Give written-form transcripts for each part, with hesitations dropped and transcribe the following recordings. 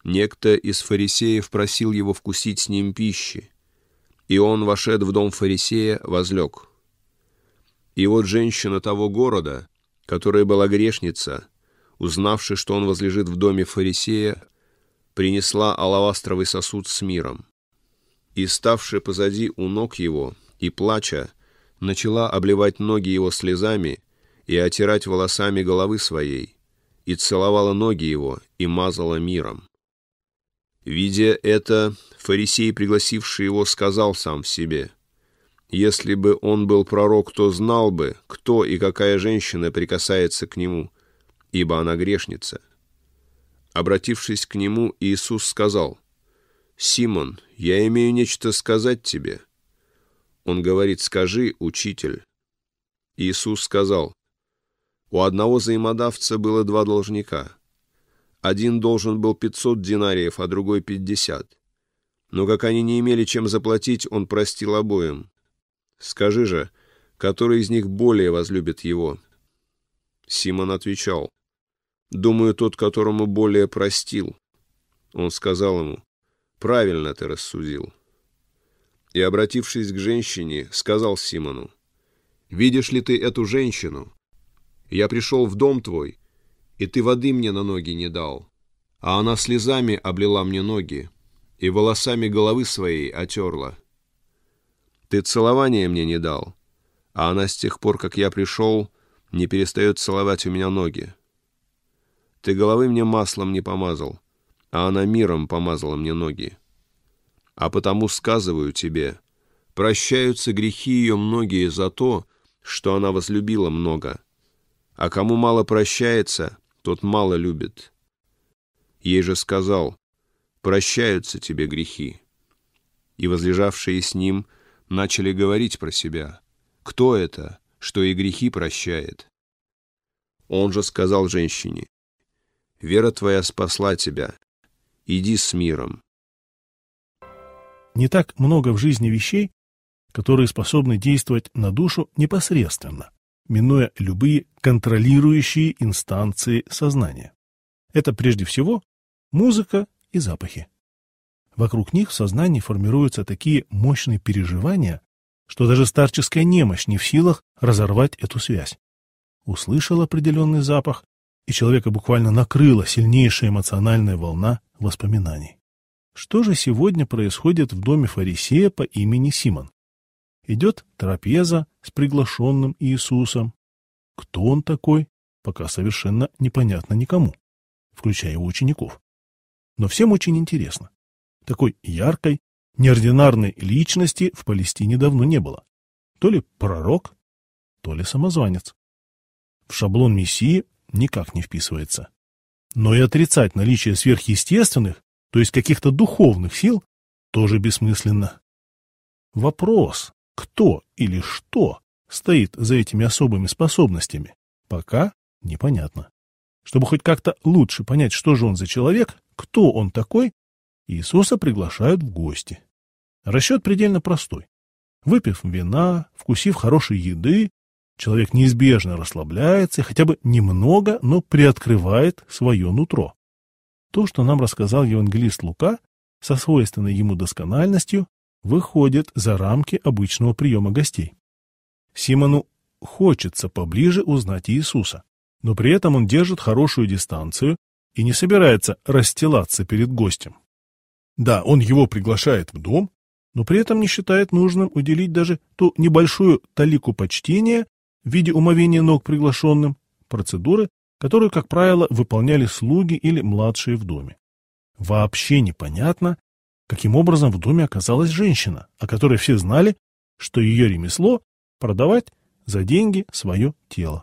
некто из фарисеев просил его вкусить с ним пищи, и он, вошед в дом фарисея, возлег. И вот женщина того города, которая была грешница, узнавши, что он возлежит в доме фарисея, принесла алавастровый сосуд с миром, и, ставши позади у ног его и плача, начала обливать ноги его слезами и отирать волосами головы своей, и целовала ноги его и мазала миром. Видя это, фарисей, пригласивший его, сказал сам в себе: «Если бы он был пророк, то знал бы, кто и какая женщина прикасается к нему, ибо она грешница». Обратившись к нему, Иисус сказал: «Симон, я имею нечто сказать тебе». Он говорит: «Скажи, учитель». Иисус сказал: «У одного взаимодавца было 2 должника. Один должен был 500 динариев, а другой 50. Но как они не имели чем заплатить, он простил обоим. Скажи же, который из них более возлюбит его?» Симон отвечал: «Думаю, тот, которому более простил». Он сказал ему: «Правильно ты рассудил». И, обратившись к женщине, сказал Симону: «Видишь ли ты эту женщину? Я пришел в дом твой, и ты воды мне на ноги не дал, а она слезами облила мне ноги и волосами головы своей отерла. Ты целования мне не дал, а она с тех пор, как я пришел, не перестает целовать у меня ноги. Ты головы мне маслом не помазал, а она миром помазала мне ноги. А потому сказываю тебе, прощаются грехи ее многие за то, что она возлюбила много, а кому мало прощается, тот мало любит. Ей же сказал: прощаются тебе грехи. И возлежавшие с ним начали говорить про себя: кто это, что и грехи прощает? Он же сказал женщине: вера твоя спасла тебя, иди с миром. Не так много в жизни вещей, которые способны действовать на душу непосредственно, минуя любые контролирующие инстанции сознания. Это прежде всего музыка и запахи. Вокруг них в сознании формируются такие мощные переживания, что даже старческая немощь не в силах разорвать эту связь. Услышал определенный запах, и человека буквально накрыла сильнейшая эмоциональная волна воспоминаний. Что же сегодня происходит в доме фарисея по имени Симон? Идет трапеза с приглашенным Иисусом. Кто он такой, пока совершенно непонятно никому, включая его учеников. Но всем очень интересно. Такой яркой, неординарной личности в Палестине давно не было. То ли пророк, то ли самозванец. В шаблон Мессии никак не вписывается. Но и отрицать наличие сверхъестественных, то есть каких-то духовных сил, тоже бессмысленно. Вопрос, кто или что стоит за этими особыми способностями, пока непонятно. Чтобы хоть как-то лучше понять, что же он за человек, кто он такой, Иисуса приглашают в гости. Расчет предельно простой. Выпив вина, вкусив хорошей еды, человек неизбежно расслабляется и хотя бы немного, но приоткрывает свое нутро. То, что нам рассказал евангелист Лука, со свойственной ему доскональностью, выходит за рамки обычного приема гостей. Симону хочется поближе узнать Иисуса, но при этом он держит хорошую дистанцию и не собирается расстилаться перед гостем. Да, он его приглашает в дом, но при этом не считает нужным уделить даже ту небольшую талику почтения в виде умовения ног приглашенным, процедуры, которую, как правило, выполняли слуги или младшие в доме. Вообще непонятно, каким образом в доме оказалась женщина, о которой все знали, что ее ремесло – продавать за деньги свое тело.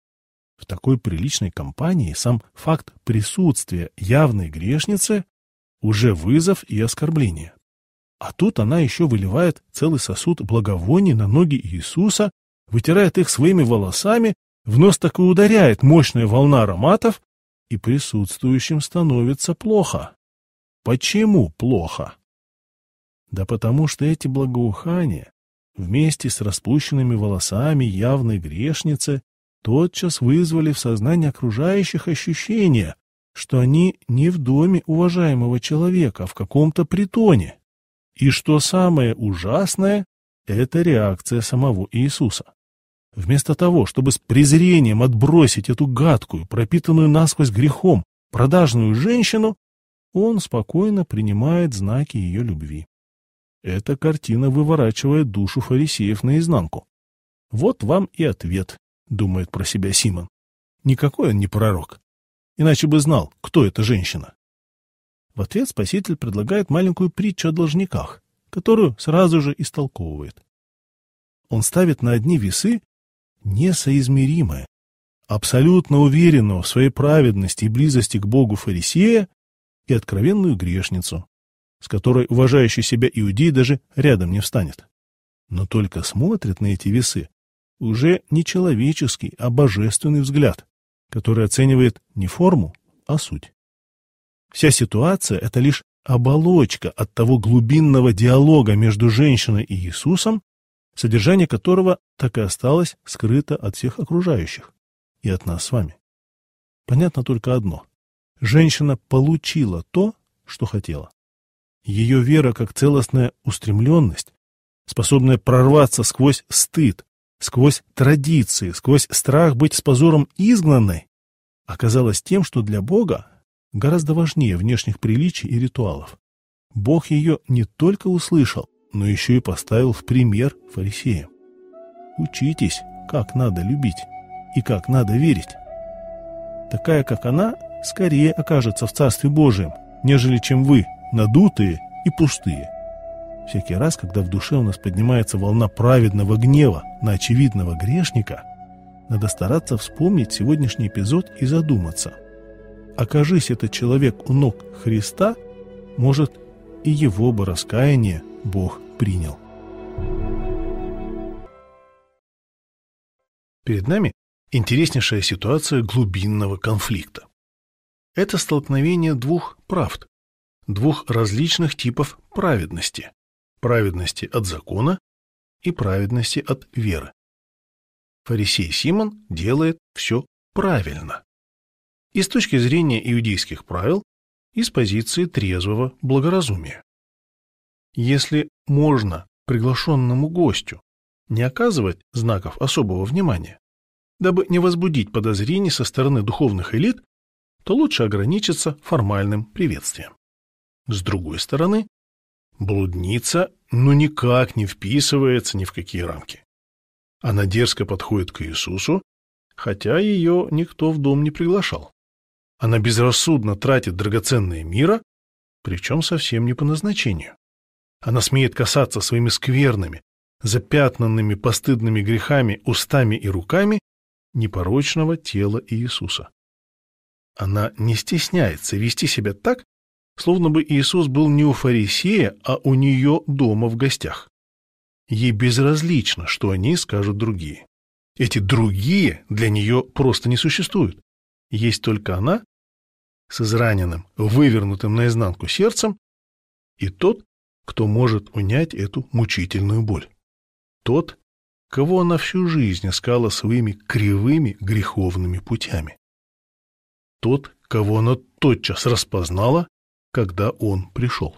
В такой приличной компании сам факт присутствия явной грешницы уже вызов и оскорбление. А тут она еще выливает целый сосуд благовоний на ноги Иисуса, вытирает их своими волосами, в нос так и ударяет мощная волна ароматов, и присутствующим становится плохо. Почему плохо? Да потому что эти благоухания вместе с распущенными волосами явной грешницы тотчас вызвали в сознании окружающих ощущение, что они не в доме уважаемого человека, а в каком-то притоне. И что самое ужасное, это реакция самого Иисуса. Вместо того, чтобы с презрением отбросить эту гадкую, пропитанную насквозь грехом, продажную женщину, он спокойно принимает знаки ее любви. Эта картина выворачивает душу фарисеев наизнанку. Вот вам и ответ, думает про себя Симон. Никакой он не пророк. Иначе бы знал, кто эта женщина. В ответ Спаситель предлагает маленькую притчу о должниках, которую сразу же истолковывает. Он ставит на одни весы несоизмеримое, абсолютно уверенного в своей праведности и близости к Богу фарисея и откровенную грешницу, с которой уважающий себя иудей даже рядом не встанет. Но только смотрит на эти весы уже не человеческий, а божественный взгляд, который оценивает не форму, а суть. Вся ситуация — это лишь оболочка от того глубинного диалога между женщиной и Иисусом, содержание которого так и осталось скрыто от всех окружающих и от нас с вами. Понятно только одно. Женщина получила то, что хотела. Ее вера как целостная устремленность, способная прорваться сквозь стыд, сквозь традиции, сквозь страх быть с позором изгнанной, оказалась тем, что для Бога гораздо важнее внешних приличий и ритуалов. Бог ее не только услышал, но еще и поставил в пример фарисеям. Учитесь, как надо любить и как надо верить. Такая, как она, скорее окажется в Царстве Божьем, нежели чем вы, надутые и пустые. Всякий раз, когда в душе у нас поднимается волна праведного гнева на очевидного грешника, надо стараться вспомнить сегодняшний эпизод и задуматься. Окажись этот человек у ног Христа, может, и его бы раскаяние Бог принял. Перед нами интереснейшая ситуация глубинного конфликта. Это столкновение двух правд, двух различных типов праведности. Праведности от закона и праведности от веры. Фарисей Симон делает все правильно. И с точки зрения иудейских правил, и с позиции трезвого благоразумия. Если можно приглашенному гостю не оказывать знаков особого внимания, дабы не возбудить подозрений со стороны духовных элит, то лучше ограничиться формальным приветствием. С другой стороны, блудница никак не вписывается ни в какие рамки. Она дерзко подходит к Иисусу, хотя ее никто в дом не приглашал. Она безрассудно тратит драгоценное мира, причем совсем не по назначению. Она смеет касаться своими скверными, запятнанными постыдными грехами устами и руками непорочного тела Иисуса. Она не стесняется вести себя так, словно бы Иисус был не у фарисея, а у нее дома в гостях. Ей безразлично, что они скажут другие. Эти другие для нее просто не существуют. Есть только она с израненным, вывернутым наизнанку сердцем и тот, кто может унять эту мучительную боль. Тот, кого она всю жизнь искала своими кривыми греховными путями. Тот, кого она тотчас распознала, когда он пришел.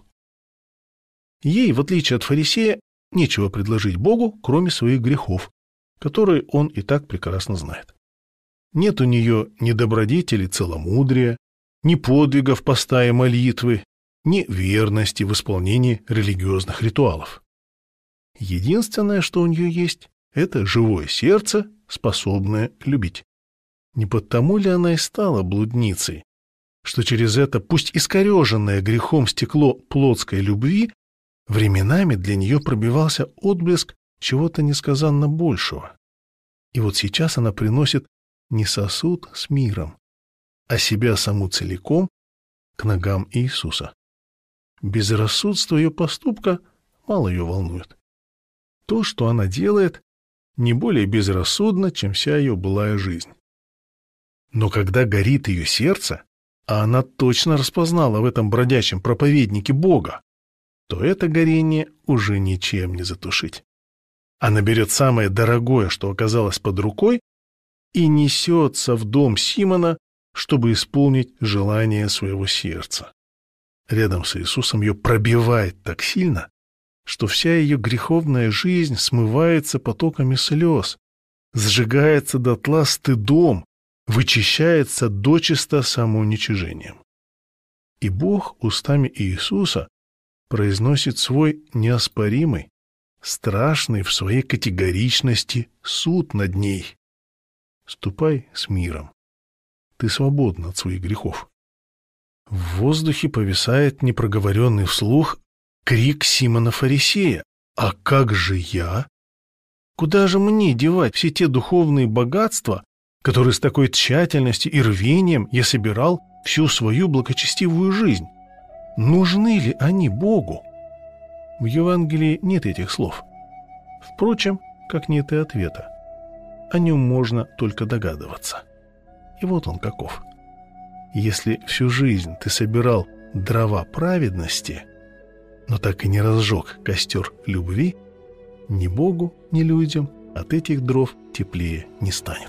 Ей, в отличие от фарисея, нечего предложить Богу, кроме своих грехов, которые он и так прекрасно знает. Нет у нее ни добродетели целомудрия, ни подвигов поста и молитвы, ни верности в исполнении религиозных ритуалов. Единственное, что у нее есть, это живое сердце, способное любить. Не потому ли она и стала блудницей, что через это, пусть искореженное грехом стекло плотской любви, временами для нее пробивался отблеск чего-то несказанно большего. И вот сейчас она приносит не сосуд с миром, а себя саму целиком к ногам Иисуса. Безрассудство ее поступка мало ее волнует. То, что она делает, не более безрассудно, чем вся ее былая жизнь. Но когда горит ее сердце, а она точно распознала в этом бродячем проповеднике Бога, то это горение уже ничем не затушить. Она берет самое дорогое, что оказалось под рукой, и несется в дом Симона чтобы исполнить желание своего сердца. Рядом с Иисусом ее пробивает так сильно, что вся ее греховная жизнь смывается потоками слез, сжигается дотла стыдом, вычищается дочисто самоуничижением. И Бог устами Иисуса произносит свой неоспоримый, страшный в своей категоричности суд над ней. Ступай с миром. Ты свободна от своих грехов. В воздухе повисает непроговоренный вслух крик Симона Фарисея. «А как же я? Куда же мне девать все те духовные богатства, которые с такой тщательностью и рвением я собирал всю свою благочестивую жизнь? Нужны ли они Богу?» В Евангелии нет этих слов. Впрочем, как нет и ответа. О нем можно только догадываться. И вот он каков. Если всю жизнь ты собирал дрова праведности, но так и не разжег костер любви, ни Богу, ни людям от этих дров теплее не станет.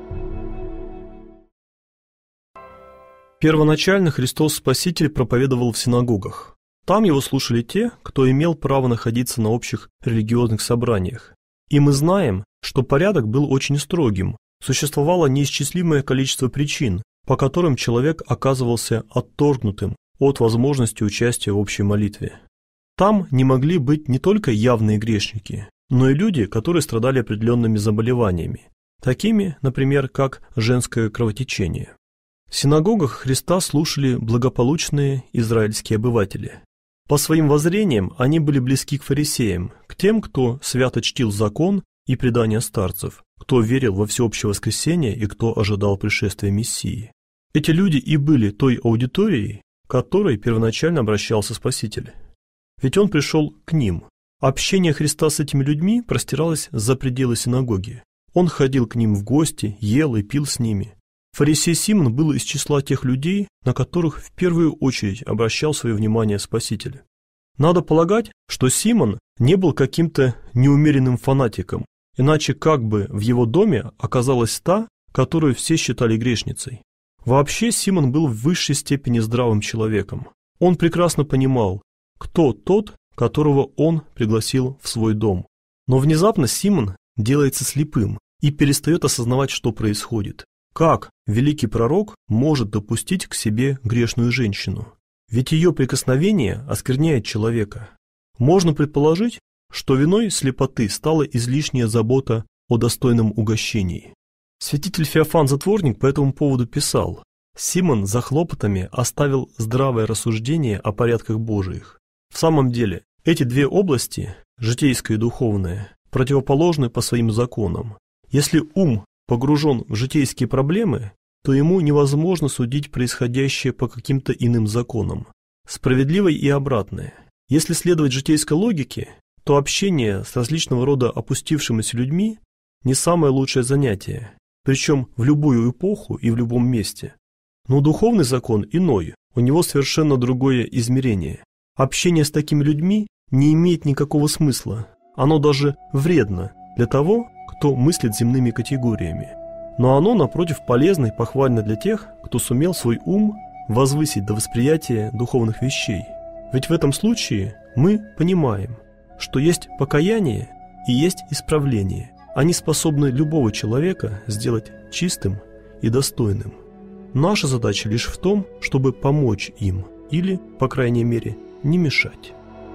Первоначально Христос Спаситель проповедовал в синагогах. Там его слушали те, кто имел право находиться на общих религиозных собраниях. И мы знаем, что порядок был очень строгим. Существовало неисчислимое количество причин, по которым человек оказывался отторгнутым от возможности участия в общей молитве. Там не могли быть не только явные грешники, но и люди, которые страдали определенными заболеваниями, такими, например, как женское кровотечение. В синагогах Христа слушали благополучные израильские обыватели. По своим воззрениям они были близки к фарисеям, к тем, кто свято чтил закон и предания старцев, кто верил во всеобщее воскресение и кто ожидал пришествия Мессии. Эти люди и были той аудиторией, к которой первоначально обращался Спаситель. Ведь он пришел к ним. Общение Христа с этими людьми простиралось за пределы синагоги. Он ходил к ним в гости, ел и пил с ними. Фарисей Симон был из числа тех людей, на которых в первую очередь обращал свое внимание Спаситель. Надо полагать, что Симон не был каким-то неумеренным фанатиком, иначе как бы в его доме оказалась та, которую все считали грешницей. Вообще Симон был в высшей степени здравым человеком. Он прекрасно понимал, кто тот, которого он пригласил в свой дом. Но внезапно Симон делается слепым и перестает осознавать, что происходит. Как великий пророк может допустить к себе грешную женщину? Ведь ее прикосновение оскверняет человека. Можно предположить, что виной слепоты стала излишняя забота о достойном угощении. Святитель Феофан Затворник по этому поводу писал: «Симон за хлопотами оставил здравое рассуждение о порядках Божиих». В самом деле, эти две области, житейское и духовное, противоположны по своим законам. Если ум погружен в житейские проблемы, то ему невозможно судить происходящее по каким-то иным законам. Справедливо и обратное. Если следовать житейской логике, то общение с различного рода опустившимися людьми не самое лучшее занятие, причем в любую эпоху и в любом месте. Но духовный закон иной, у него совершенно другое измерение. Общение с такими людьми не имеет никакого смысла, оно даже вредно для того, кто мыслит земными категориями. Но оно, напротив, полезно и похвально для тех, кто сумел свой ум возвысить до восприятия духовных вещей. Ведь в этом случае мы понимаем, что есть покаяние и есть исправление. Они способны любого человека сделать чистым и достойным. Наша задача лишь в том, чтобы помочь им или, по крайней мере, не мешать.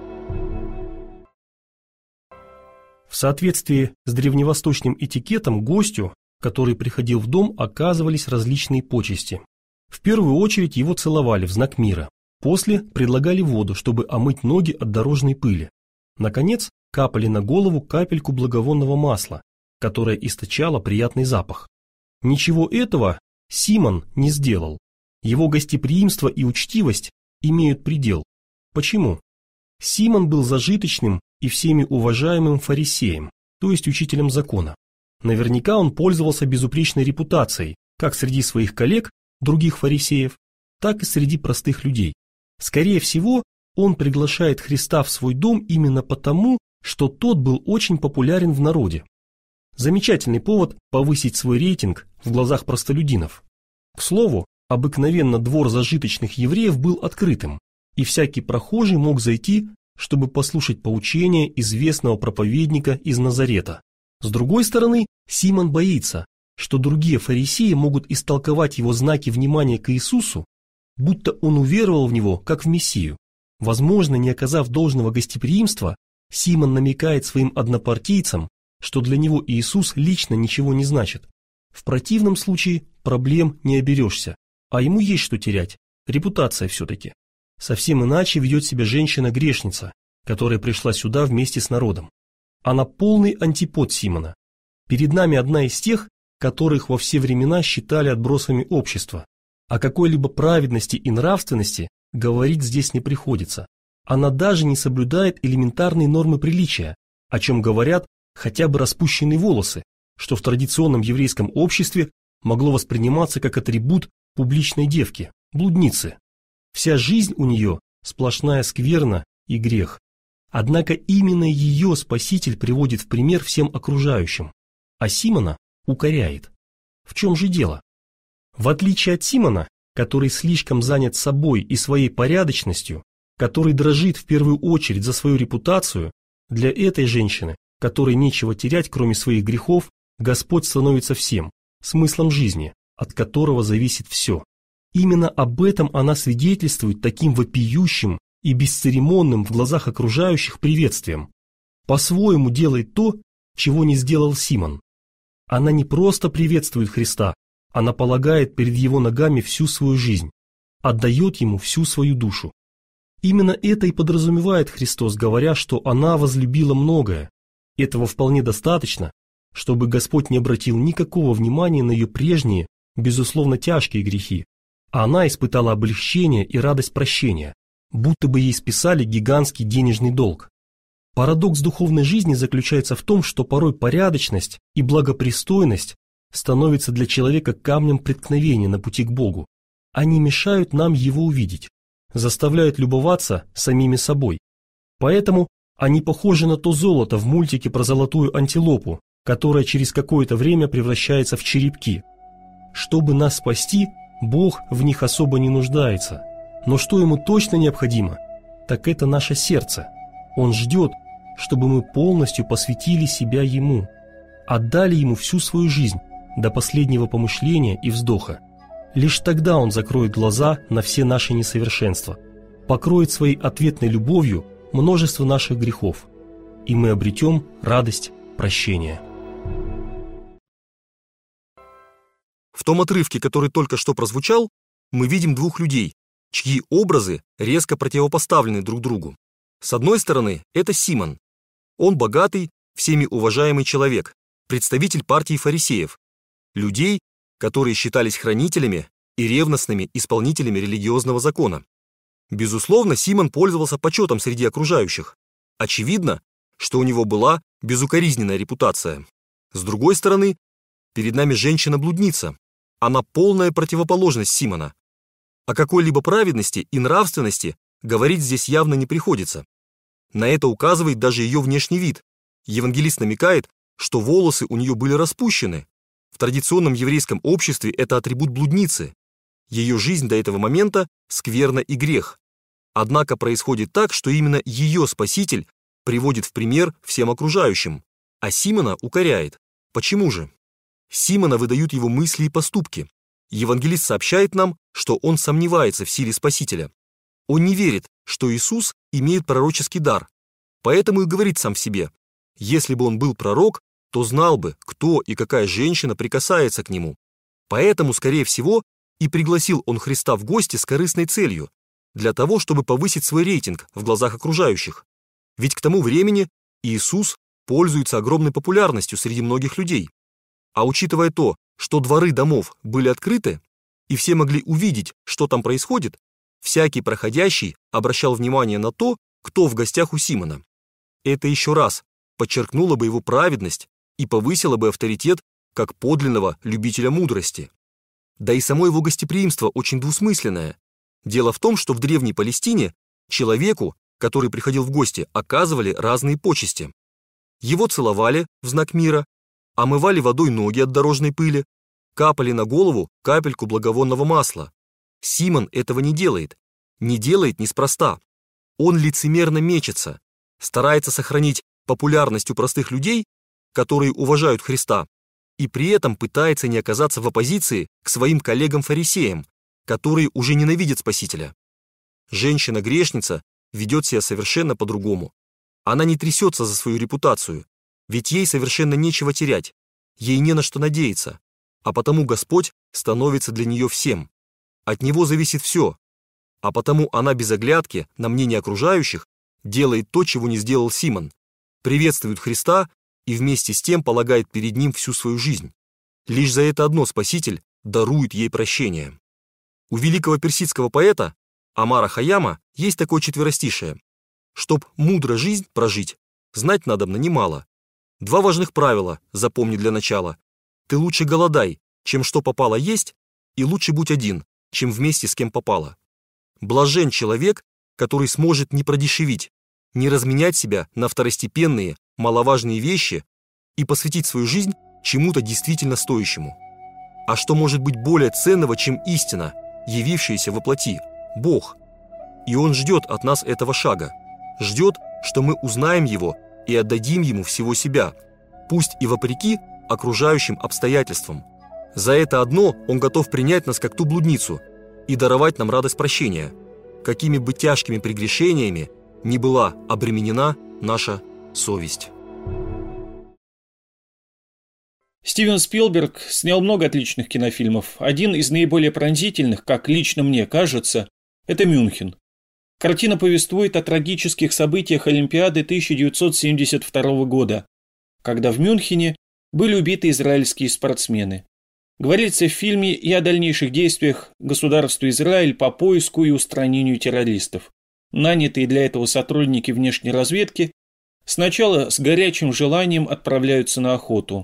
В соответствии с древневосточным этикетом гостю, который приходил в дом, оказывались различные почести. В первую очередь его целовали в знак мира. После предлагали воду, чтобы омыть ноги от дорожной пыли. Наконец, капали на голову капельку благовонного масла, которое источало приятный запах. Ничего этого Симон не сделал. Его гостеприимство и учтивость имеют предел. Почему? Симон был зажиточным и всеми уважаемым фарисеем, то есть учителем закона. Наверняка он пользовался безупречной репутацией, как среди своих коллег, других фарисеев, так и среди простых людей. Скорее всего, он приглашает Христа в свой дом именно потому, что тот был очень популярен в народе. Замечательный повод повысить свой рейтинг в глазах простолюдинов. К слову, Обыкновенно двор зажиточных евреев был открытым, и всякий прохожий мог зайти, чтобы послушать поучения известного проповедника из Назарета. С другой стороны, Симон боится, что другие фарисеи могут истолковать его знаки внимания к Иисусу, будто он уверовал в него, как в Мессию. Возможно, не оказав должного гостеприимства, Симон намекает своим однопартийцам, что для него Иисус лично ничего не значит. В противном случае проблем не оберешься, а ему есть что терять, репутация все-таки. Совсем иначе ведет себя женщина-грешница, которая пришла сюда вместе с народом. Она полный антипод Симона. Перед нами одна из тех, которых во все времена считали отбросами общества. О какой-либо праведности и нравственности говорить здесь не приходится. Она даже не соблюдает элементарные нормы приличия, о чем говорят хотя бы распущенные волосы, что в традиционном еврейском обществе могло восприниматься как атрибут публичной девки, блудницы. Вся жизнь у нее сплошная скверна и грех. Однако именно ее Спаситель приводит в пример всем окружающим, а Симона укоряет. В чем же дело? В отличие от Симона, который слишком занят собой и своей порядочностью, который дрожит в первую очередь за свою репутацию, для этой женщины, которой нечего терять, кроме своих грехов, Господь становится всем, смыслом жизни, от которого зависит все. Именно об этом она свидетельствует таким вопиющим и бесцеремонным в глазах окружающих приветствием. По-своему делает то, чего не сделал Симон. Она не просто приветствует Христа, она полагает перед его ногами всю свою жизнь, отдает ему всю свою душу. Именно это и подразумевает Христос, говоря, что она возлюбила многое. Этого вполне достаточно, чтобы Господь не обратил никакого внимания на ее прежние, безусловно тяжкие грехи, а она испытала облегчение и радость прощения, будто бы ей списали гигантский денежный долг. Парадокс духовной жизни заключается в том, что порой порядочность и благопристойность становятся для человека камнем преткновения на пути к Богу. Они мешают нам его увидеть, заставляют любоваться самими собой. Поэтому они похожи на то золото в мультике про золотую антилопу, которая через какое-то время превращается в черепки. Чтобы нас спасти, Бог в них особо не нуждается. Но что ему точно необходимо, так это наше сердце. Он ждет, чтобы мы полностью посвятили себя Ему, отдали Ему всю свою жизнь, до последнего помышления и вздоха. Лишь тогда Он закроет глаза на все наши несовершенства, покроет своей ответной любовью множество наших грехов, и мы обретем радость прощения. В том отрывке, который только что прозвучал, мы видим двух людей, чьи образы резко противопоставлены друг другу. С одной стороны, это Симон. Он богатый, всеми уважаемый человек, представитель партии фарисеев, людей, которые считались хранителями и ревностными исполнителями религиозного закона. Безусловно, Симон пользовался почетом среди окружающих. Очевидно, что у него была безукоризненная репутация. С другой стороны, перед нами женщина-блудница. Она полная противоположность Симона. О какой-либо праведности и нравственности говорить здесь явно не приходится. На это указывает даже ее внешний вид. Евангелист намекает, что волосы у нее были распущены. В традиционном еврейском обществе это атрибут блудницы. Ее жизнь до этого момента скверна и грех. Однако происходит так, что именно ее Спаситель приводит в пример всем окружающим, а Симона укоряет. Почему же? Симона выдают его мысли и поступки. Евангелист сообщает нам, что он сомневается в силе Спасителя. Он не верит, что Иисус имеет пророческий дар. Поэтому и говорит сам в себе: если бы он был пророк, то знал бы, кто и какая женщина прикасается к нему. Поэтому, скорее всего, и пригласил он Христа в гости с корыстной целью, для того, чтобы повысить свой рейтинг в глазах окружающих. Ведь к тому времени Иисус пользуется огромной популярностью среди многих людей. А учитывая то, что дворы домов были открыты, и все могли увидеть, что там происходит, всякий проходящий обращал внимание на то, кто в гостях у Симона. Это еще раз подчеркнуло бы его праведность и повысило бы авторитет как подлинного любителя мудрости. Да и само его гостеприимство очень двусмысленное. Дело в том, что в древней Палестине человеку, который приходил в гости, оказывали разные почести. Его целовали в знак мира, омывали водой ноги от дорожной пыли, капали на голову капельку благовонного масла, Симон этого не делает неспроста. Он лицемерно мечется, старается сохранить популярность у простых людей, которые уважают Христа, и при этом пытается не оказаться в оппозиции к своим коллегам-фарисеям, которые уже ненавидят Спасителя. Женщина-грешница ведет себя совершенно по-другому. Она не трясется за свою репутацию, ведь ей совершенно нечего терять, ей не на что надеяться, а потому Господь становится для нее всем. От Него зависит все, а потому она без оглядки на мнение окружающих делает то, чего не сделал Симон, приветствует Христа и вместе с тем полагает перед Ним всю свою жизнь. Лишь за это одно Спаситель дарует ей прощение. У великого персидского поэта Омара Хайяма есть такое четверостишее: «Чтоб мудро жизнь прожить, знать надобно немало. Два важных правила запомни для начала. Ты лучше голодай, чем что попало есть, и лучше будь один, чем вместе с кем попало. Блажен человек, который сможет не продешевить, не разменять себя на второстепенные, маловажные вещи и посвятить свою жизнь чему-то действительно стоящему. А что может быть более ценного, чем истина, явившаяся во плоти, Бог? И Он ждет от нас этого шага, ждет, что мы узнаем Его и отдадим Ему всего себя, пусть и вопреки окружающим обстоятельствам. За это одно Он готов принять нас как ту блудницу и даровать нам радость прощения, какими бы тяжкими прегрешениями ни была обременена наша совесть». Стивен Спилберг снял много отличных кинофильмов. Один из наиболее пронзительных, как лично мне кажется, это «Мюнхен». Картина повествует о трагических событиях Олимпиады 1972 года, когда в Мюнхене были убиты израильские спортсмены. Говорится в фильме и о дальнейших действиях государства Израиль по поиску и устранению террористов. Нанятые для этого сотрудники внешней разведки сначала с горячим желанием отправляются на охоту.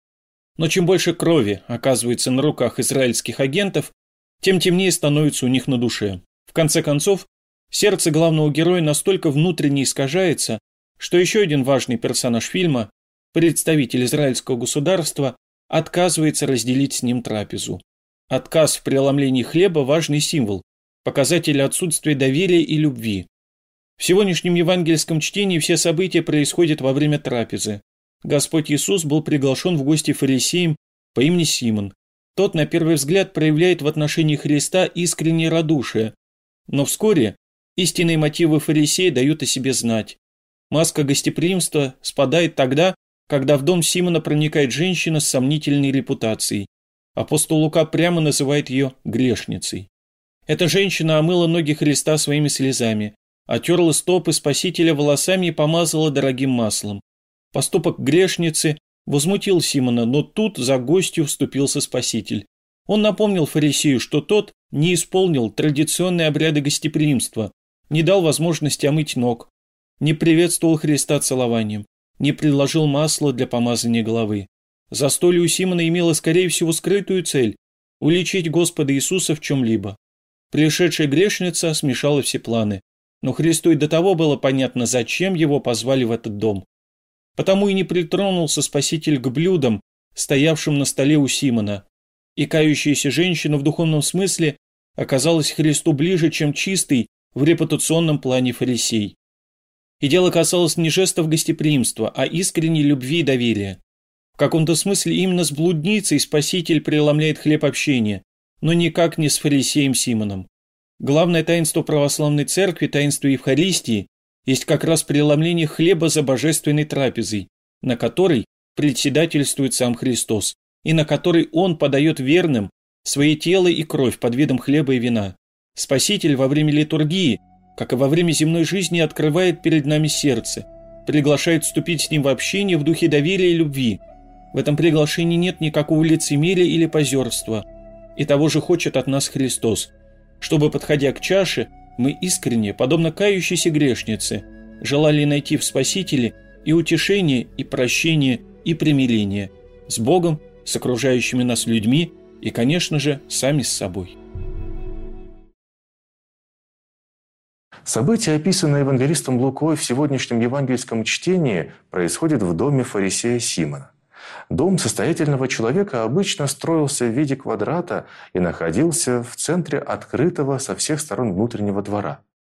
Но чем больше крови оказывается на руках израильских агентов, тем темнее становится у них на душе. В конце концов, сердце главного героя настолько внутренне искажается, что еще один важный персонаж фильма, представитель израильского государства, отказывается разделить с ним трапезу. Отказ в преломлении хлеба – важный символ, показатель отсутствия доверия и любви. В сегодняшнем евангельском чтении все события происходят во время трапезы. Господь Иисус был приглашен в гости фарисеям по имени Симон. Тот, на первый взгляд, проявляет в отношении Христа искреннее радушие, но вскоре истинные мотивы фарисея дают о себе знать. Маска гостеприимства спадает тогда, когда в дом Симона проникает женщина с сомнительной репутацией. Апостол Лука прямо называет ее грешницей. Эта женщина омыла ноги Христа своими слезами, отерла стопы Спасителя волосами и помазала дорогим маслом. Поступок грешницы возмутил Симона, но тут за гостью вступился Спаситель. Он напомнил фарисею, что тот не исполнил традиционные обряды гостеприимства, не дал возможности омыть ног, не приветствовал Христа целованием, не предложил масла для помазания головы. Застолье у Симона имело, скорее всего, скрытую цель – уличить Господа Иисуса в чем-либо. Пришедшая грешница смешала все планы, но Христу и до того было понятно, зачем его позвали в этот дом. Потому и не притронулся Спаситель к блюдам, стоявшим на столе у Симона. И кающаяся женщина в духовном смысле оказалась Христу ближе, чем чистый в репутационном плане фарисей. И дело касалось не жестов гостеприимства, а искренней любви и доверия. В каком-то смысле именно с блудницей Спаситель преломляет хлеб общения, но никак не с фарисеем Симоном. Главное таинство православной церкви, таинство Евхаристии, есть как раз преломление хлеба за божественной трапезой, на которой председательствует сам Христос, и на которой Он подает верным свои тело и кровь под видом хлеба и вина. Спаситель во время литургии, как и во время земной жизни, открывает перед нами сердце, приглашает вступить с Ним в общение в духе доверия и любви. В этом приглашении нет никакого лицемерия или позерства, и того же хочет от нас Христос, чтобы, подходя к чаше, мы искренне, подобно кающейся грешнице, желали найти в Спасителе и утешение, и прощение, и примирение с Богом, с окружающими нас людьми и, конечно же, сами с собой. Событие, описанное евангелистом Лукой в сегодняшнем евангельском чтении, происходит в доме фарисея Симона. Дом состоятельного человека обычно строился в виде квадрата и находился в центре открытого со всех сторон внутреннего двора.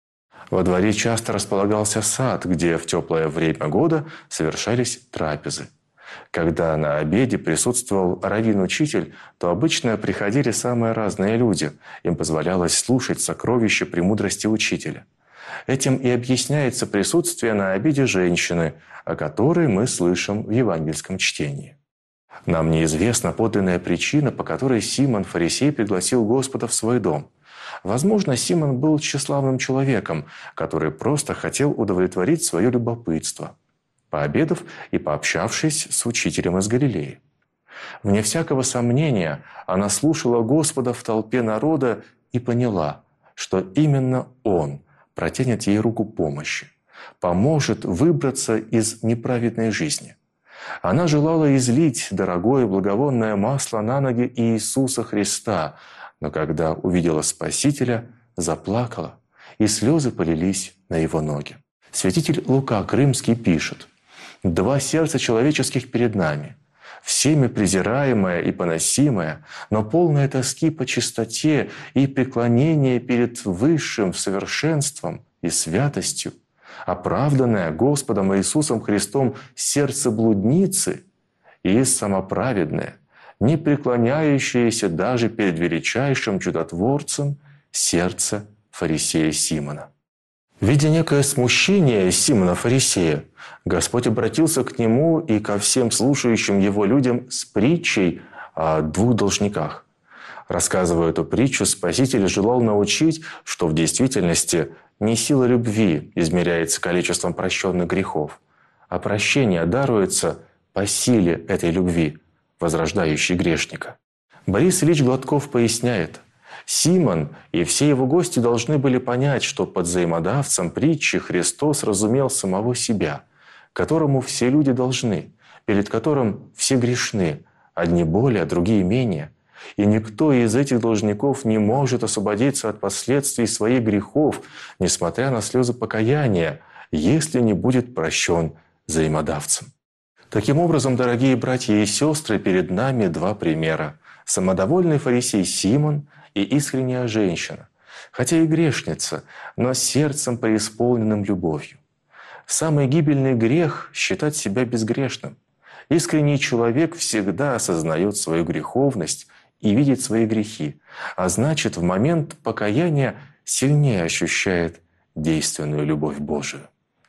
Во дворе часто располагался сад, где в теплое время года совершались трапезы. Когда на обеде присутствовал раввин-учитель, то обычно приходили самые разные люди. Им позволялось слушать сокровища премудрости учителя. Этим и объясняется присутствие на обеде женщины, о которой мы слышим в евангельском чтении. Нам неизвестна подлинная причина, по которой Симон Фарисей пригласил Господа в свой дом. Возможно, Симон был тщеславным человеком, который просто хотел удовлетворить свое любопытство, пообедав и пообщавшись с учителем из Галилеи. Вне всякого сомнения, она слушала Господа в толпе народа и поняла, что именно Он протянет ей руку помощи, поможет выбраться из неправедной жизни. Она желала излить дорогое благовонное масло на ноги Иисуса Христа, но когда увидела Спасителя, заплакала, и слезы полились на его ноги. Святитель Лука Крымский пишет: «Два сердца человеческих перед нами, всеми презираемое и поносимое, но полное тоски по чистоте и преклонение перед высшим совершенством и святостью, оправданное Господом Иисусом Христом сердце блудницы и самоправедное, не преклоняющееся даже перед величайшим чудотворцем сердце фарисея Симона». Видя некое смущение Симона Фарисея, Господь обратился к нему и ко всем слушающим его людям с притчей о двух должниках. Рассказывая эту притчу, Спаситель желал научить, что в действительности не сила любви измеряется количеством прощенных грехов, а прощение даруется по силе этой любви, возрождающей грешника. Борис Ильич Гладков поясняет: Симон и все его гости должны были понять, что под взаимодавцем притчи Христос разумел самого себя, которому все люди должны, перед которым все грешны, одни более, другие менее. И никто из этих должников не может освободиться от последствий своих грехов, несмотря на слезы покаяния, если не будет прощен взаимодавцем. Таким образом, дорогие братья и сестры, перед нами два примера: самодовольный фарисей Симон и искренняя женщина, хотя и грешница, но сердцем преисполненным любовью. Самый гибельный грех – считать себя безгрешным. Искренний человек всегда осознает свою греховность и видит свои грехи, а значит, в момент покаяния сильнее ощущает действенную любовь Божию.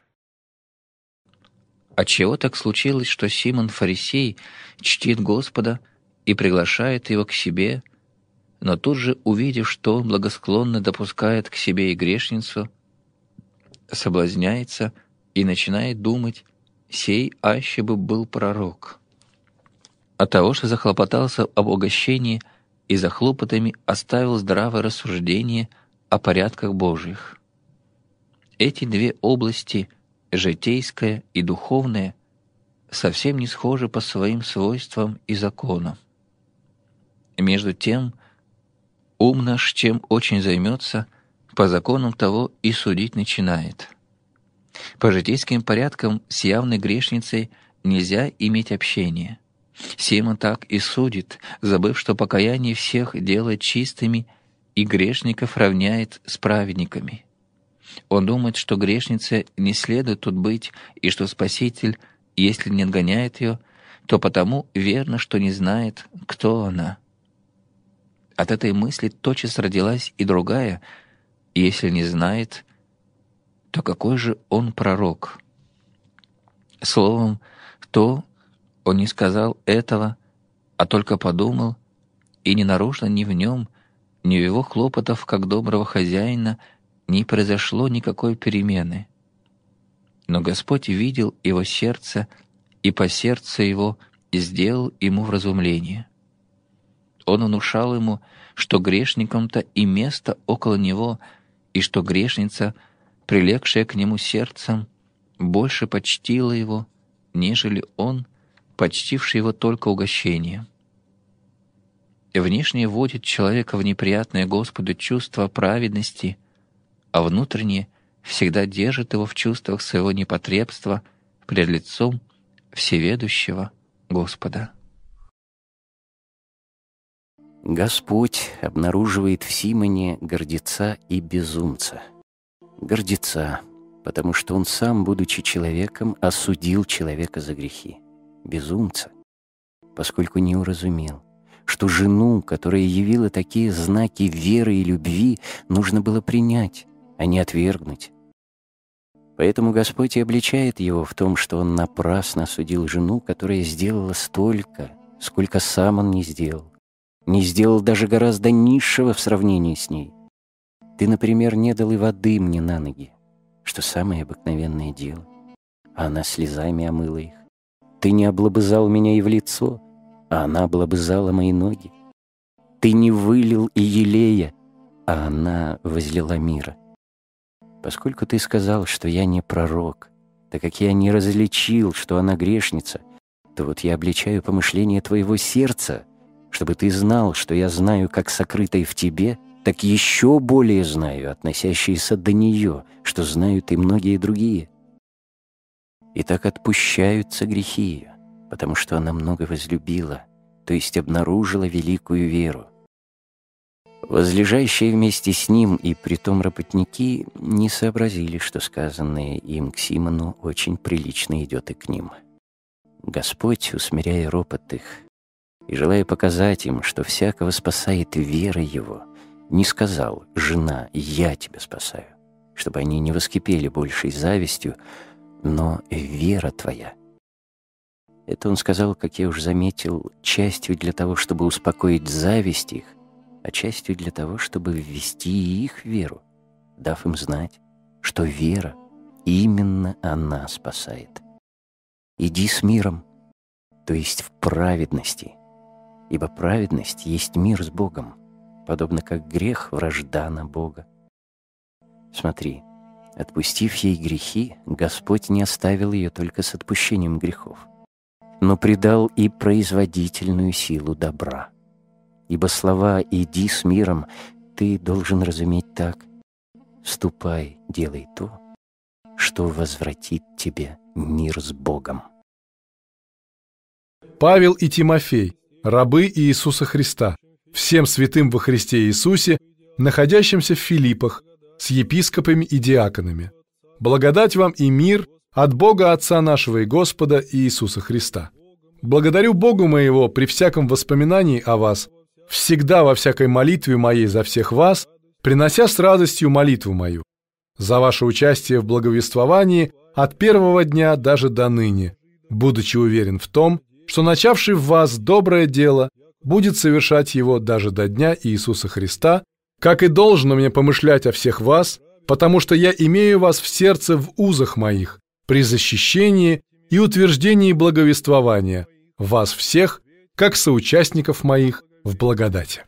Отчего так случилось, что Симон Фарисей чтит Господа и приглашает его к себе, но тут же, увидев, что он благосклонно допускает к себе и грешницу, соблазняется и начинает думать: «Сей аще бы был пророк». От того, что захлопотался об угощении и за хлопотами оставил здравое рассуждение о порядках Божьих. Эти две области, житейская и духовная, совсем не схожи по своим свойствам и законам. Между тем, ум наш чем очень займется, по законам того и судить начинает. По житейским порядкам с явной грешницей нельзя иметь общения. Симон так и судит, забыв, что покаяние всех делает чистыми и грешников равняет с праведниками. Он думает, что грешнице не следует тут быть, и что Спаситель, если не отгоняет ее, то потому верно, что не знает, кто она. От этой мысли тотчас родилась и другая: если не знает, то какой же он пророк? Словом, то он не сказал этого, а только подумал, и не нарочно ни в нем, ни в его хлопотах, как доброго хозяина, не произошло никакой перемены. Но Господь видел его сердце, и по сердцу его сделал ему вразумление. Он внушал ему, что грешникам-то и место около него, и что грешница, прилегшая к нему сердцем, больше почтила его, нежели он, почтивший его только угощением. Внешне вводит человека в неприятное Господу чувство праведности, а внутренне всегда держит его в чувствах своего непотребства пред лицом всеведущего Господа. Господь обнаруживает в Симоне гордеца и безумца. Гордеца, потому что он сам, будучи человеком, осудил человека за грехи. Безумца, поскольку не уразумел, что жену, которая явила такие знаки веры и любви, нужно было принять, а не отвергнуть. Поэтому Господь и обличает его в том, что он напрасно осудил жену, которая сделала столько, сколько сам он не сделал. Не сделал даже гораздо низшего в сравнении с ней. Ты, например, не дал и воды мне на ноги, что самое обыкновенное дело, а она слезами омыла их. Ты не облобызал меня и в лицо, а она облобызала мои ноги. Ты не вылил и елея, а она возлила мира. Поскольку ты сказал, что я не пророк, так как я не различил, что она грешница, то вот я обличаю помышления твоего сердца, чтобы ты знал, что я знаю, как сокрытое в тебе, так еще более знаю, относящиеся до нее, что знают и многие другие. И так отпущаются грехи ее, потому что она много возлюбила, то есть обнаружила великую веру. Возлежащие вместе с ним и притом работники не сообразили, что сказанное им к Симону очень прилично идет и к ним. Господь, усмиряя ропот их, и желая показать им, что всякого спасает вера его, не сказал: «Жена, я тебя спасаю», чтобы они не воскипели большей завистью, но вера твоя. Это он сказал, как я уж заметил, частью для того, чтобы успокоить зависть их, а частью для того, чтобы ввести их веру, дав им знать, что вера, именно она спасает. Иди с миром, то есть в праведности, ибо праведность есть мир с Богом, подобно как грех вражда на Бога. Смотри, отпустив ей грехи, Господь не оставил ее только с отпущением грехов, но придал и производительную силу добра. Ибо слова «иди с миром» ты должен разуметь так: «Ступай, делай то, что возвратит тебе мир с Богом». Павел и Тимофей, рабы Иисуса Христа, всем святым во Христе Иисусе, находящимся в Филиппах, с епископами и диаконами. Благодать вам и мир от Бога Отца нашего и Господа Иисуса Христа. Благодарю Богу моего при всяком воспоминании о вас, всегда во всякой молитве моей за всех вас, принося с радостью молитву мою, за ваше участие в благовествовании от первого дня даже до ныне, будучи уверен в том, что начавший в вас доброе дело будет совершать его даже до дня Иисуса Христа, как и должно мне помышлять о всех вас, потому что я имею вас в сердце в узах моих, при защищении и утверждении благовествования, вас всех, как соучастников моих в благодати.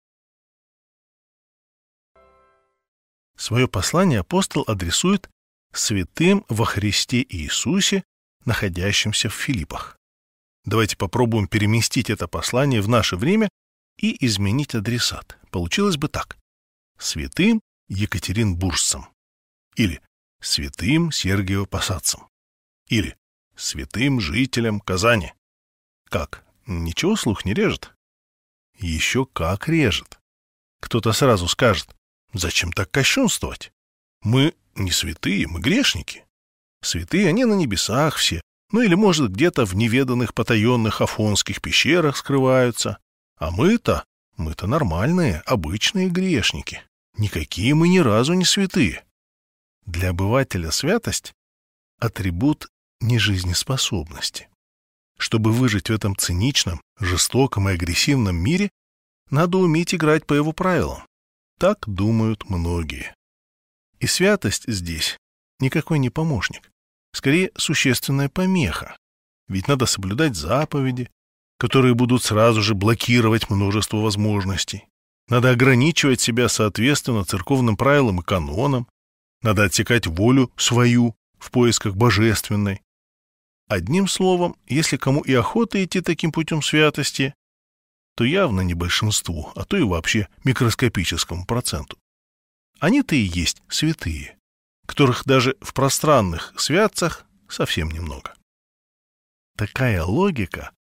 Свое послание апостол адресует святым во Христе Иисусе, находящимся в Филиппах. Давайте попробуем переместить это послание в наше время и изменить адресат. Получилось бы так: святым Екатеринбуржцам, или святым Сергиево-Посадцам, или святым жителям Казани. Как? Ничего слух не режет? Еще как режет. Кто-то сразу скажет: зачем так кощунствовать? Мы не святые, мы грешники. Святые они на небесах все, ну или, может, где-то в неведанных потаенных афонских пещерах скрываются. А мы-то нормальные, обычные грешники. Никакие мы ни разу не святые. Для обывателя святость — атрибут нежизнеспособности. Чтобы выжить в этом циничном, жестоком и агрессивном мире, надо уметь играть по его правилам. Так думают многие. И святость здесь никакой не помощник, скорее существенная помеха. Ведь надо соблюдать заповеди, которые будут сразу же блокировать множество возможностей. Надо ограничивать себя соответственно церковным правилам и канонам. Надо отсекать волю свою в поисках божественной. Одним словом, если кому и охота идти таким путем святости, то явно не большинству, а то и вообще микроскопическому проценту. Они-то и есть святые, которых даже в пространных святцах совсем немного. Такая логика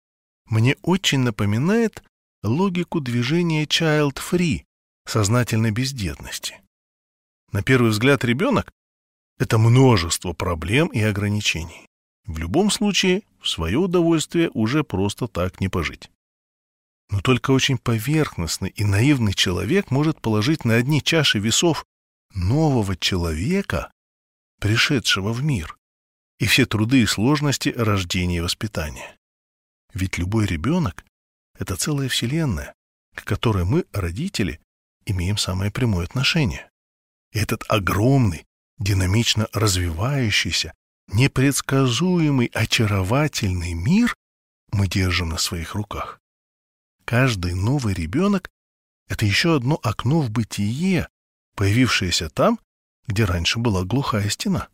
мне очень напоминает логику движения child-free, сознательной бездетности. На первый взгляд ребенок – это множество проблем и ограничений. В любом случае, в свое удовольствие уже просто так не пожить. Но только очень поверхностный и наивный человек может положить на одни чаши весов нового человека, пришедшего в мир, и все труды и сложности рождения и воспитания. Ведь любой ребенок – это целая вселенная, к которой мы, родители, имеем самое прямое отношение. И этот огромный, динамично развивающийся, непредсказуемый, очаровательный мир мы держим на своих руках. Каждый новый ребенок – это еще одно окно в бытие, появившееся там, где раньше была глухая стена.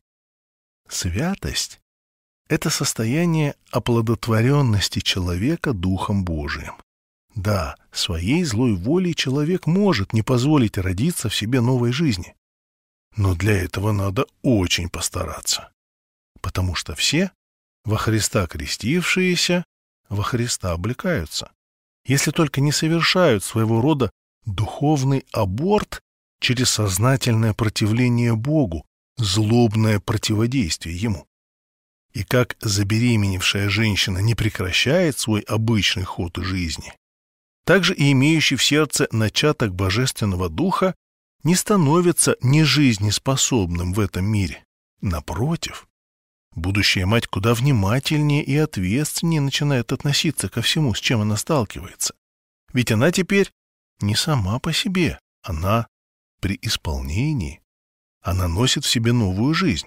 Святость – это состояние оплодотворенности человека Духом Божиим. Да, своей злой волей человек может не позволить родиться в себе новой жизни. Но для этого надо очень постараться. Потому что все, во Христа крестившиеся, во Христа облекаются. Если только не совершают своего рода духовный аборт через сознательное противление Богу, злобное противодействие Ему. И как забеременевшая женщина не прекращает свой обычный ход жизни, так же и имеющий в сердце начаток Божественного Духа не становится нежизнеспособным в этом мире. Напротив, будущая мать куда внимательнее и ответственнее начинает относиться ко всему, с чем она сталкивается. Ведь она теперь не сама по себе, она при исполнении. Она носит в себе новую жизнь.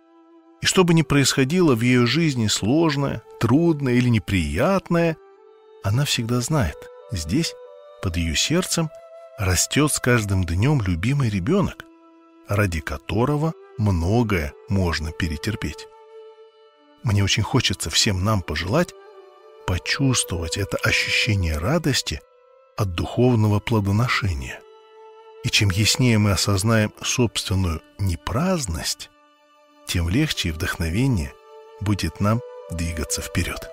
И что бы ни происходило в ее жизни сложное, трудное или неприятное, она всегда знает, здесь, под ее сердцем, растет с каждым днем любимый ребенок, ради которого многое можно перетерпеть. Мне очень хочется всем нам пожелать почувствовать это ощущение радости от духовного плодоношения. И чем яснее мы осознаем собственную непраздность, тем легче и вдохновение будет нам двигаться вперед.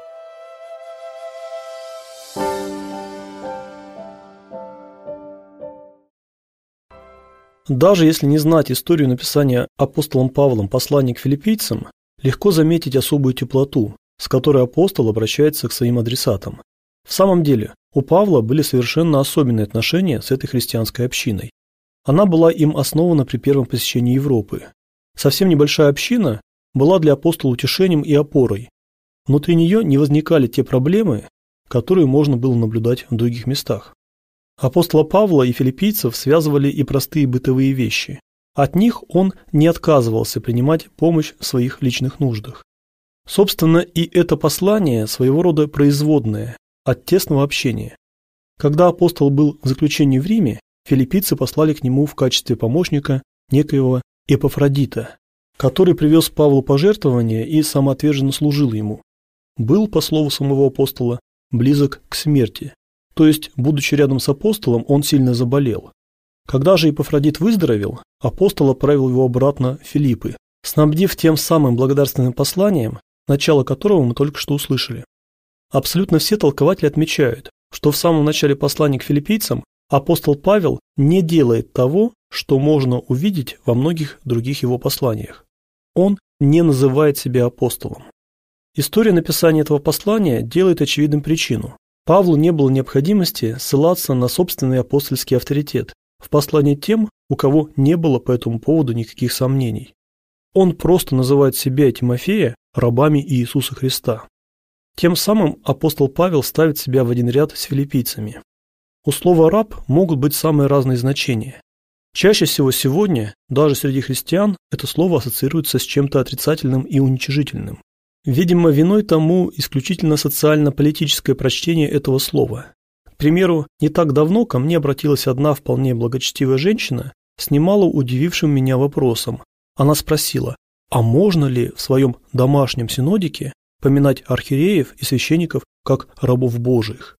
Даже если не знать историю написания апостолом Павлом послания к филиппийцам, легко заметить особую теплоту, с которой апостол обращается к своим адресатам. В самом деле, у Павла были совершенно особенные отношения с этой христианской общиной. Она была им основана при первом посещении Европы. Совсем небольшая община была для апостола утешением и опорой. Внутри нее не возникали те проблемы, которые можно было наблюдать в других местах. Апостола Павла и филиппийцев связывали и простые бытовые вещи. От них он не отказывался принимать помощь в своих личных нуждах. Собственно, и это послание своего рода производное от тесного общения. Когда апостол был в заключении в Риме, филиппийцы послали к нему в качестве помощника некоего Эпафродита, который привез Павлу пожертвования и самоотверженно служил ему. Был, по слову самого апостола, близок к смерти. То есть, будучи рядом с апостолом, он сильно заболел. Когда же Эпафродит выздоровел, апостол отправил его обратно в Филиппы, снабдив тем самым благодарственным посланием, начало которого мы только что услышали. Абсолютно все толкователи отмечают, что в самом начале послания к филиппийцам апостол Павел не делает того, что можно увидеть во многих других его посланиях. Он не называет себя апостолом. История написания этого послания делает очевидным причину. Павлу не было необходимости ссылаться на собственный апостольский авторитет в послании тем, у кого не было по этому поводу никаких сомнений. Он просто называет себя и Тимофея рабами Иисуса Христа. Тем самым апостол Павел ставит себя в один ряд с филиппийцами. У слова «раб» могут быть самые разные значения. Чаще всего сегодня, даже среди христиан, это слово ассоциируется с чем-то отрицательным и уничижительным. Видимо, виной тому исключительно социально-политическое прочтение этого слова. К примеру, не так давно ко мне обратилась одна вполне благочестивая женщина с немало удивившим меня вопросом. Она спросила, а можно ли в своем домашнем синодике поминать архиереев и священников как рабов Божиих?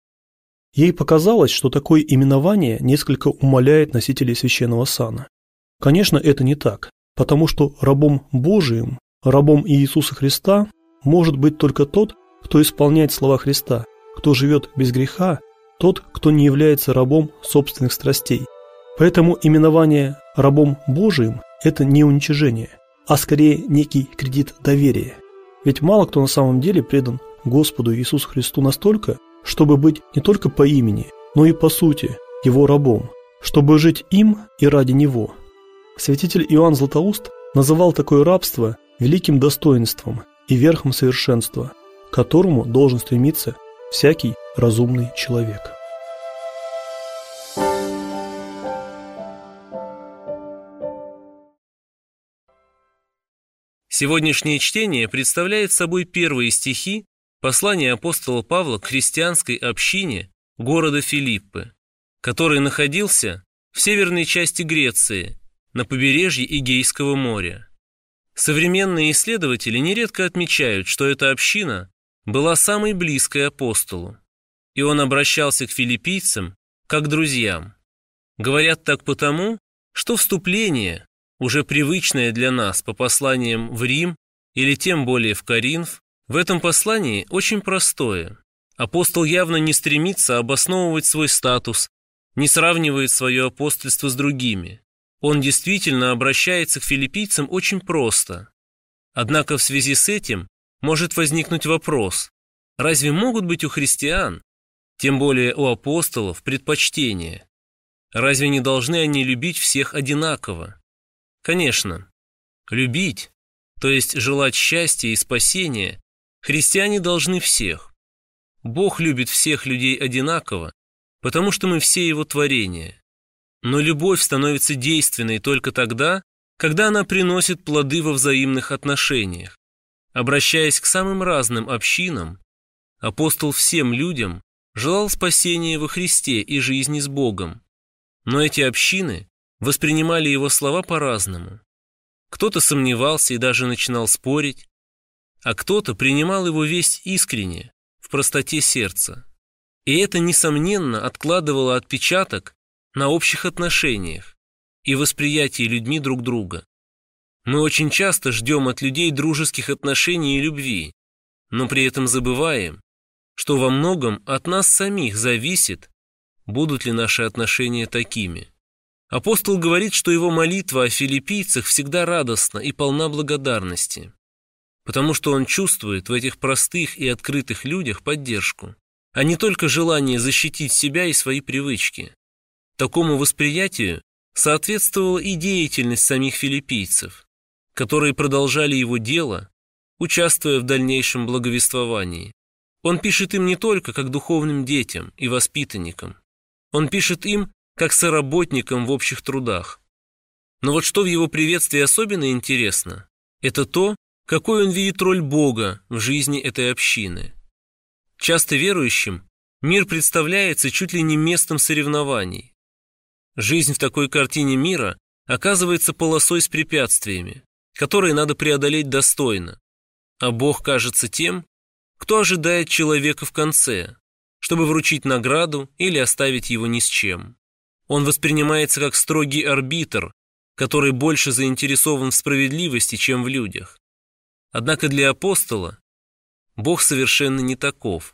Ей показалось, что такое именование несколько умаляет носителей священного сана. Конечно, это не так, потому что рабом Божиим, рабом Иисуса Христа, может быть только тот, кто исполняет слова Христа, кто живет без греха, тот, кто не является рабом собственных страстей. Поэтому именование рабом Божиим – это не уничижение, а скорее некий кредит доверия. Ведь мало кто на самом деле предан Господу Иисусу Христу настолько, чтобы быть не только по имени, но и по сути Его рабом, чтобы жить им и ради Него. Святитель Иоанн Златоуст называл такое рабство великим достоинством и верхом совершенства, к которому должен стремиться всякий разумный человек. Сегодняшнее чтение представляет собой первые стихи послания апостола Павла к христианской общине города Филиппы, который находился в северной части Греции, на побережье Эгейского моря. Современные исследователи нередко отмечают, что эта община была самой близкой апостолу, и он обращался к филиппийцам как к друзьям. Говорят так потому, что вступление, уже привычное для нас по посланиям в Рим или тем более в Коринф, в этом послании очень простое. Апостол явно не стремится обосновывать свой статус, не сравнивает свое апостольство с другими. Он действительно обращается к филиппийцам очень просто. Однако в связи с этим может возникнуть вопрос: разве могут быть у христиан, тем более у апостолов, предпочтения? Разве не должны они любить всех одинаково? Конечно, любить, то есть желать счастья и спасения, христиане должны всех. Бог любит всех людей одинаково, потому что мы все Его творения. Но любовь становится действенной только тогда, когда она приносит плоды во взаимных отношениях. Обращаясь к самым разным общинам, апостол всем людям желал спасения во Христе и жизни с Богом. Но эти общины воспринимали его слова по-разному. Кто-то сомневался и даже начинал спорить, а кто-то принимал его весть искренне, в простоте сердца. И это, несомненно, откладывало отпечаток на общих отношениях и восприятии людьми друг друга. Мы очень часто ждем от людей дружеских отношений и любви, но при этом забываем, что во многом от нас самих зависит, будут ли наши отношения такими. Апостол говорит, что его молитва о филиппийцах всегда радостна и полна благодарности, потому что он чувствует в этих простых и открытых людях поддержку, а не только желание защитить себя и свои привычки. Такому восприятию соответствовала и деятельность самих филиппийцев, которые продолжали его дело, участвуя в дальнейшем благовествовании. Он пишет им не только как духовным детям и воспитанникам, он пишет им как соработникам в общих трудах. Но вот что в его приветствии особенно интересно, это то, какой он видит роль Бога в жизни этой общины. Часто верующим мир представляется чуть ли не местом соревнований. Жизнь в такой картине мира оказывается полосой с препятствиями, которые надо преодолеть достойно, а Бог кажется тем, кто ожидает человека в конце, чтобы вручить награду или оставить его ни с чем. Он воспринимается как строгий арбитр, который больше заинтересован в справедливости, чем в людях. Однако для апостола Бог совершенно не таков.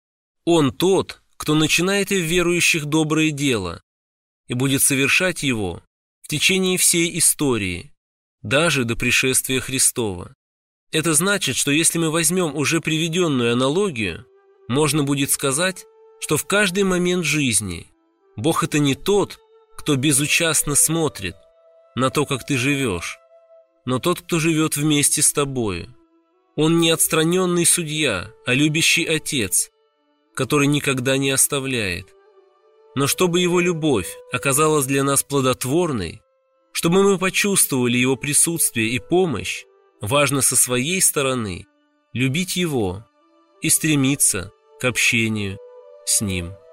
Он тот, кто начинает в верующих доброе дело и будет совершать его в течение всей истории, даже до пришествия Христова. Это значит, что если мы возьмем уже приведенную аналогию, можно будет сказать, что в каждый момент жизни Бог – это не тот, кто безучастно смотрит на то, как ты живешь, но тот, кто живет вместе с тобою. Он не отстраненный судья, а любящий Отец, который никогда не оставляет. Но чтобы Его любовь оказалась для нас плодотворной, чтобы мы почувствовали Его присутствие и помощь, важно со своей стороны любить Его и стремиться к общению с Ним.